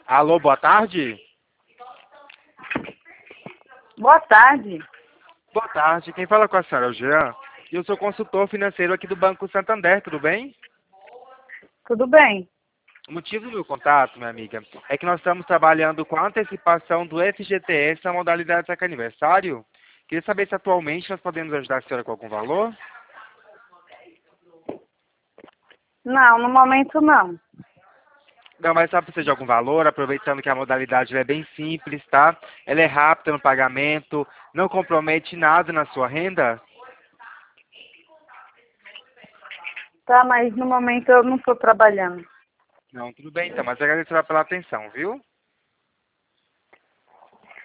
Alô, boa tarde? Boa tarde. Boa tarde, quem fala com a senhora é o Jean. E eu sou consultor financeiro aqui do Banco Santander, tudo bem? Tudo bem? O motivo do meu contato, minha amiga, é que nós estamos trabalhando com a antecipação do FGTS na modalidade saque aniversário. Queria saber se atualmente nós podemos ajudar a senhora com algum valor? Não, no momento não. Não, mas só precisa de algum valor, aproveitando que a modalidade ela é bem simples, tá? Ela é rápida no pagamento, não compromete nada na sua renda. Tá, mas no momento eu não estou trabalhando. Não, tudo bem então, mas agradeço pela atenção, viu?